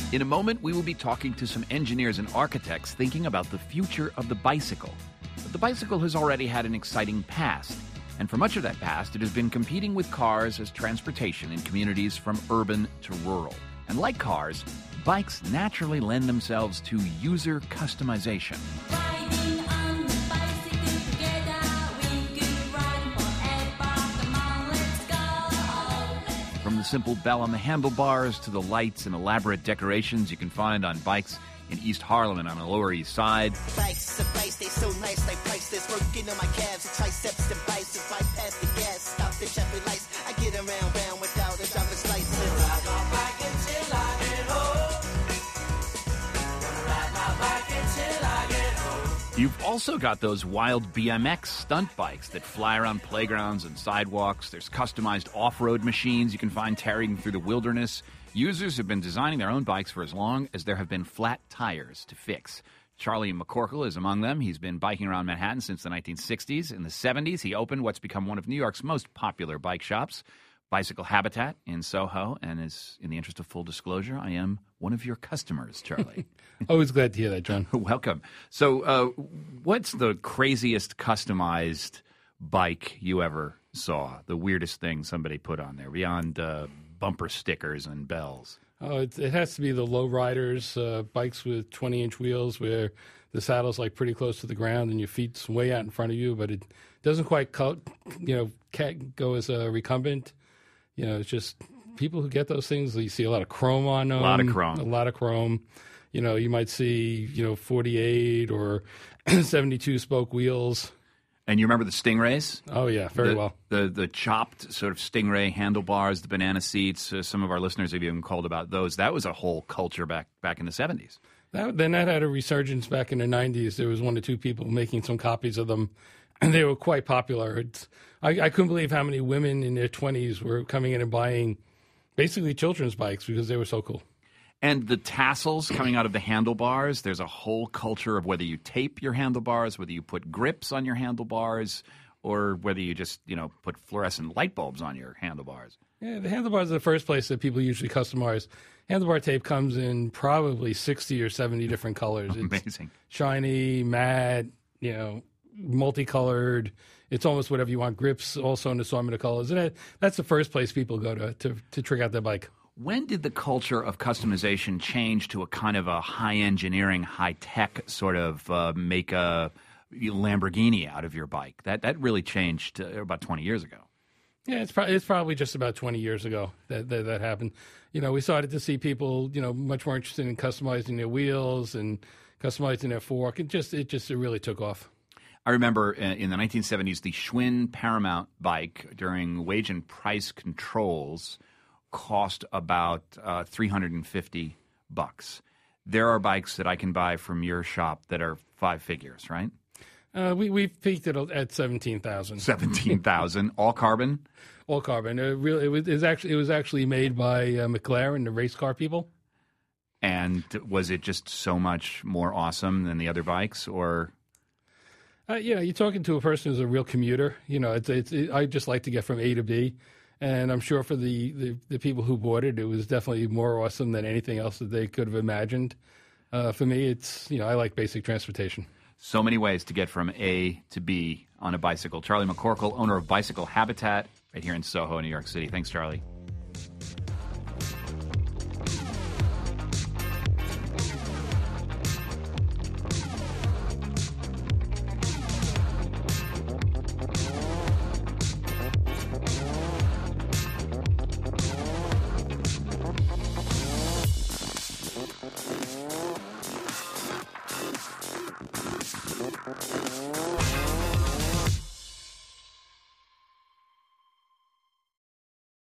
In a moment, we will be talking to some engineers and architects thinking about the future of the bicycle. But the bicycle has already had an exciting past, and for much of that past, it has been competing with cars as transportation in communities from urban to rural. And like cars, bikes naturally lend themselves to user customization. Riding on the bicycle together, we could ride forever. Come on, let's go. From the simple bell on the handlebars to the lights and elaborate decorations you can find on bikes in East Harlem and on the Lower East Side. Bikes, they so nice, like priceless. Working on my calves and triceps and biceps. Bypass the gas, stop the traffic lights. I get around without a driver's license. Ride my bike until I get home. Ride my bike until I get home. You've also got those wild BMX stunt bikes that fly around playgrounds and sidewalks. There's customized off-road machines you can find tearing through the wilderness. Users have been designing their own bikes for as long as there have been flat tires to fix. Charlie McCorkle is among them. He's been biking around Manhattan since the 1960s. In the 70s, he opened what's become one of New York's most popular bike shops, Bicycle Habitat in Soho. And in the interest of full disclosure, I am one of your customers, Charlie. Always glad to hear that, John. Welcome. So what's the craziest customized bike you ever saw? The weirdest thing somebody put on there beyond bumper stickers and bells? Oh, it has to be the low riders, bikes with 20-inch wheels where the saddle's like pretty close to the ground and your feet's way out in front of you, but it doesn't quite can't go as a recumbent. It's just people who get those things. You see a lot of chrome on them. A lot of chrome. You might see 48 or 72 spoke wheels. And you remember the Stingrays? Oh, yeah, very well. The chopped sort of Stingray handlebars, the banana seats. Some of our listeners have even called about those. That was a whole culture back in the 70s. Then that had a resurgence back in the 90s. There was one or two people making some copies of them, and they were quite popular. I couldn't believe how many women in their 20s were coming in and buying basically children's bikes because they were so cool. And the tassels coming out of the handlebars, there's a whole culture of whether you tape your handlebars, whether you put grips on your handlebars, or whether you just, put fluorescent light bulbs on your handlebars. Yeah, the handlebars are the first place that people usually customize. Handlebar tape comes in probably 60 or 70 different colors. Amazing. It's shiny, matte, multicolored. It's almost whatever you want. Grips also an assortment of colors. And that's the first place people go to trick out their bike. When did the culture of customization change to a kind of a high engineering, high tech sort of make a Lamborghini out of your bike? That really changed about 20 years ago. Yeah, it's probably just about 20 years ago that happened. We started to see people, much more interested in customizing their wheels and customizing their fork. It really took off. I remember in the 1970s, the Schwinn Paramount bike during wage and price controls cost about $350. There are bikes that I can buy from your shop that are five figures, right? We've peaked at 17,000. 17,000, all carbon. All carbon. It was actually made by McLaren, the race car people. And was it just so much more awesome than the other bikes, or? You're talking to a person who's a real commuter. I just like to get from A to B. And I'm sure for the people who bought it, it was definitely more awesome than anything else that they could have imagined. For me, it's, I like basic transportation. So many ways to get from A to B on a bicycle. Charlie McCorkle, owner of Bicycle Habitat, right here in Soho, New York City. Thanks, Charlie.